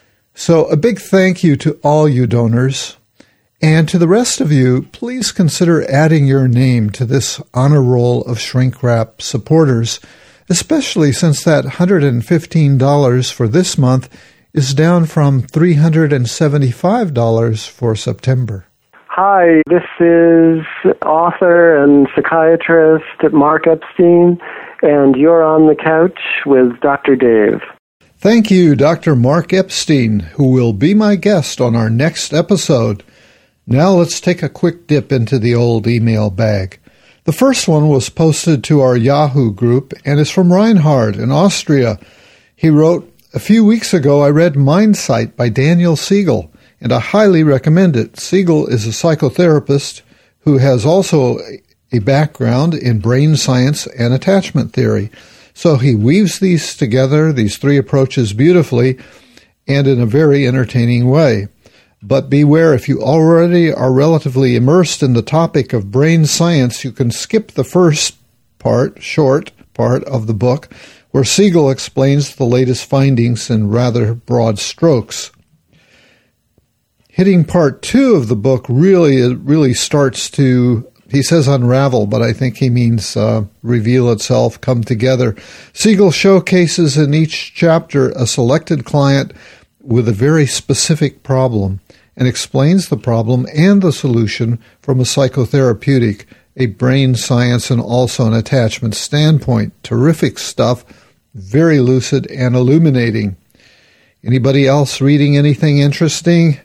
So a big thank you to all you donors. And to the rest of you, please consider adding your name to this honor roll of Shrink Rap supporters, especially since that one hundred fifteen dollars for this month is down from three hundred seventy-five dollars for September.
Hi, this is author and psychiatrist Mark Epstein, and you're on the couch with Doctor Dave.
Thank you, Doctor Mark Epstein, who will be my guest on our next episode. Now let's take a quick dip into the old email bag. The first one was posted to our Yahoo group and is from Reinhard in Austria. He wrote, A few weeks ago, I read Mindsight by Daniel Siegel, and I highly recommend it. Siegel is a psychotherapist who has also a background in brain science and attachment theory. So he weaves these together, these three approaches, beautifully and in a very entertaining way. But beware, if you already are relatively immersed in the topic of brain science, you can skip the first part, short part of the book, where Siegel explains the latest findings in rather broad strokes. Hitting part two of the book, really, it really starts to, he says unravel, but I think he means uh, reveal itself, come together. Siegel showcases in each chapter a selected client with a very specific problem and explains the problem and the solution from a psychotherapeutic, a brain science, and also an attachment standpoint. Terrific stuff, very lucid and illuminating. Anybody else reading anything interesting?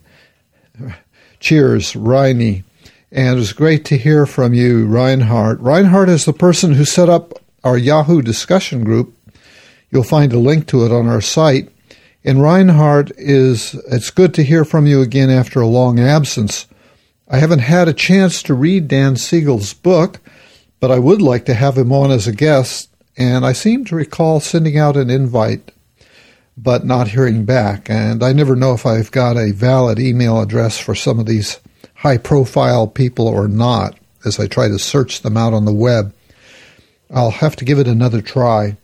Cheers, Reini. And it was great to hear from you, Reinhardt. Reinhardt is the person who set up our Yahoo discussion group. You'll find a link to it on our site. And Reinhardt, is, it's good to hear from you again after a long absence. I haven't had a chance to read Dan Siegel's book, but I would like to have him on as a guest, and I seem to recall sending out an invite, but not hearing back. And I never know if I've got a valid email address for some of these high-profile people or not, as I try to search them out on the web. I'll have to give it another try.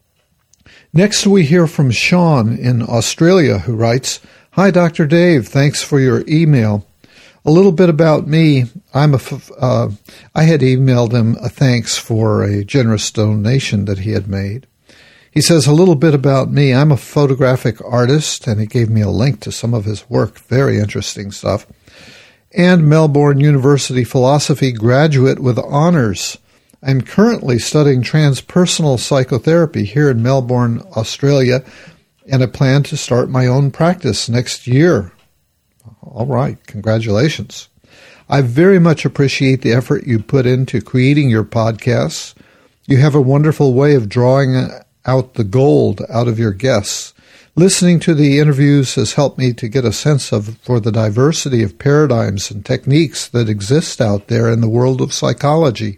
Next, we hear from Sean in Australia, who writes, "Hi, Doctor Dave. Thanks for your email. A little bit about me. I'm a, uh, I had emailed him a thanks for a generous donation that he had made. He says, a little bit about me. I'm a photographic artist," and he gave me a link to some of his work. Very interesting stuff. "And Melbourne University philosophy graduate with honors. I'm currently studying transpersonal psychotherapy here in Melbourne, Australia, and I plan to start my own practice next year." All right, congratulations. I very much appreciate the effort you put into creating your podcasts. You have a wonderful way of drawing out the gold out of your guests. Listening to the interviews has helped me to get a sense of for the diversity of paradigms and techniques that exist out there in the world of psychology.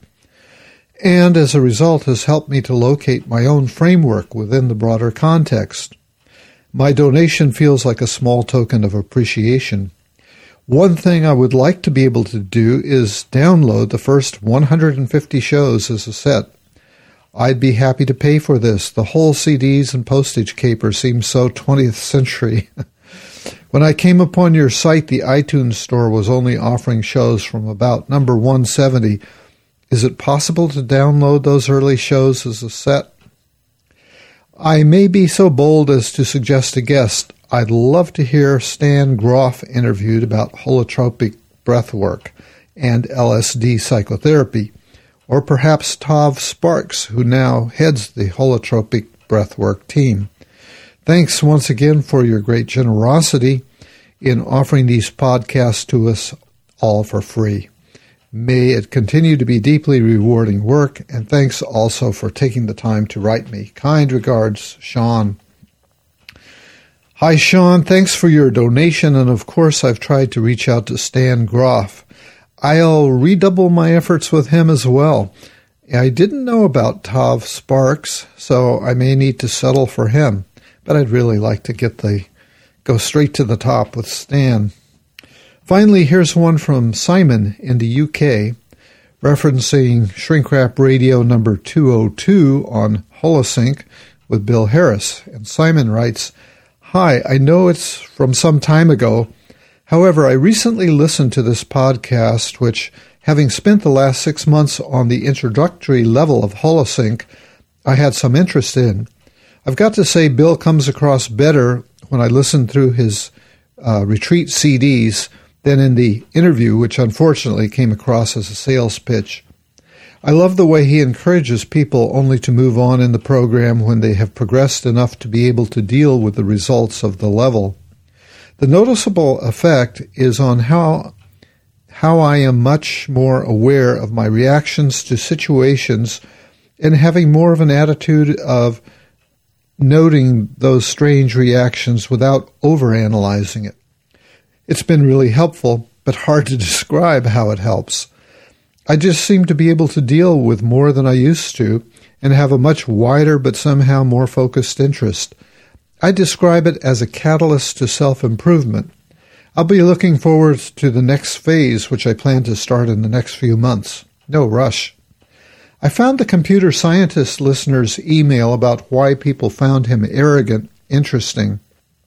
And as a result has helped me to locate my own framework within the broader context. My donation feels like a small token of appreciation. One thing I would like to be able to do is download the first one hundred fifty shows as a set. I'd be happy to pay for this. The whole C Ds and postage caper seems so twentieth century. When I came upon your site, the iTunes store was only offering shows from about number one seventy. Is it possible to download those early shows as a set? I may be so bold as to suggest a guest. I'd love to hear Stan Groff interviewed about holotropic breathwork and L S D psychotherapy, or perhaps Tav Sparks, who now heads the holotropic breathwork team. Thanks once again for your great generosity in offering these podcasts to us all for free. May it continue to be deeply rewarding work, and thanks also for taking the time to write me. Kind regards, Sean. Hi, Sean. Thanks for your donation, and of course I've tried to reach out to Stan Groff. I'll redouble my efforts with him as well. I didn't know about Tav Sparks, so I may need to settle for him, but I'd really like to get the go straight to the top with Stan. Finally, here's one from Simon in the U K, referencing Shrink Rap Radio number two oh two on Holosync with Bill Harris. And Simon writes, "Hi, I know it's from some time ago. However, I recently listened to this podcast, which, having spent the last six months on the introductory level of Holosync, I had some interest in. I've got to say Bill comes across better when I listen through his uh, retreat C Ds than in the interview, which unfortunately came across as a sales pitch. I love the way he encourages people only to move on in the program when they have progressed enough to be able to deal with the results of the level. The noticeable effect is on how how I am much more aware of my reactions to situations and having more of an attitude of noting those strange reactions without overanalyzing it. It's been really helpful, but hard to describe how it helps. I just seem to be able to deal with more than I used to and have a much wider but somehow more focused interest. I describe it as a catalyst to self-improvement. I'll be looking forward to the next phase, which I plan to start in the next few months. No rush. I found the computer scientist listener's email about why people found him arrogant interesting.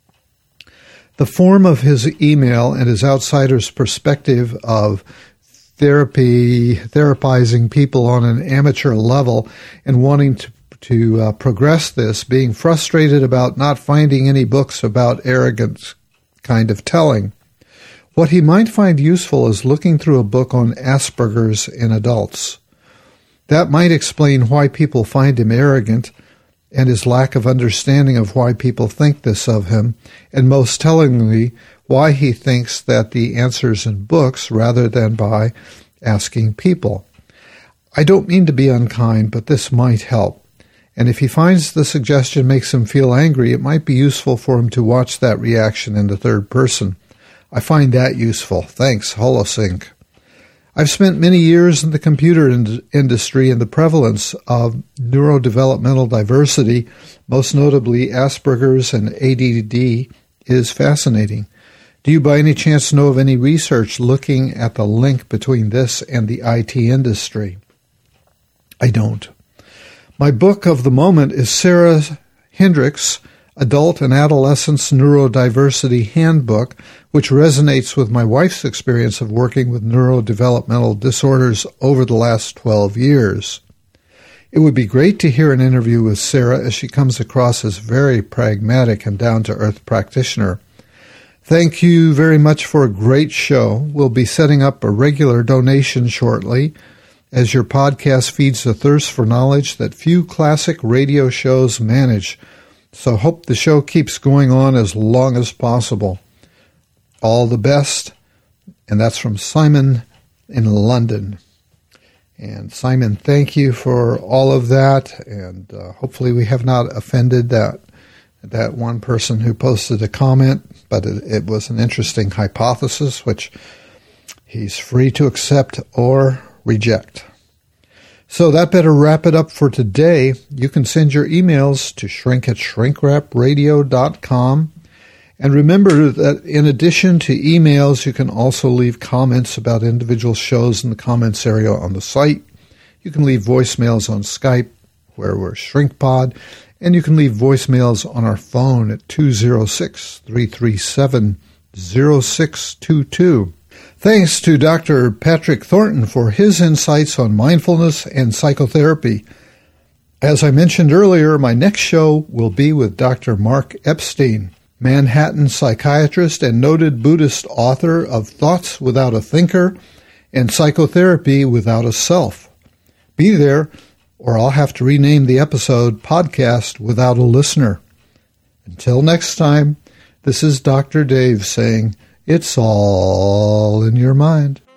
The form of his email and his outsider's perspective of therapy, therapizing people on an amateur level and wanting to, to uh, progress this, being frustrated about not finding any books about arrogance kind of telling. What he might find useful is looking through a book on Asperger's in adults. That might explain why people find him arrogant and his lack of understanding of why people think this of him, and most tellingly, why he thinks that the answer's in books rather than by asking people. I don't mean to be unkind, but this might help. And if he finds the suggestion makes him feel angry, it might be useful for him to watch that reaction in the third person. I find that useful. Thanks, Holosync. I've spent many years in the computer in- industry, and the prevalence of neurodevelopmental diversity, most notably Asperger's and A D D, is fascinating. Do you by any chance know of any research looking at the link between this and the I T industry? I don't. My book of the moment is Sarah Hendricks' Adult and Adolescence Neurodiversity Handbook, which resonates with my wife's experience of working with neurodevelopmental disorders over the last twelve years. It would be great to hear an interview with Sarah, as she comes across as a very pragmatic and down-to-earth practitioner. Thank you very much for a great show. We'll be setting up a regular donation shortly, as your podcast feeds the thirst for knowledge that few classic radio shows manage. So hope the show keeps going on as long as possible. All the best. And that's from Simon in London. And Simon, thank you for all of that. And uh, hopefully we have not offended that that one person who posted a comment, but it, it was an interesting hypothesis, which he's free to accept or reject. So that better wrap it up for today. You can send your emails to shrink at shrink-wrap radio dot com. And remember that in addition to emails, you can also leave comments about individual shows in the comments area on the site. You can leave voicemails on Skype, where we're ShrinkPod, and you can leave voicemails on our phone at two oh six, three three seven, oh six two two. Thanks to Doctor Patrick Thornton for his insights on mindfulness and psychotherapy. As I mentioned earlier, my next show will be with Doctor Mark Epstein, Manhattan psychiatrist and noted Buddhist author of Thoughts Without a Thinker and Psychotherapy Without a Self. Be there, or I'll have to rename the episode Podcast Without a Listener. Until next time, this is Doctor Dave saying, it's all in your mind.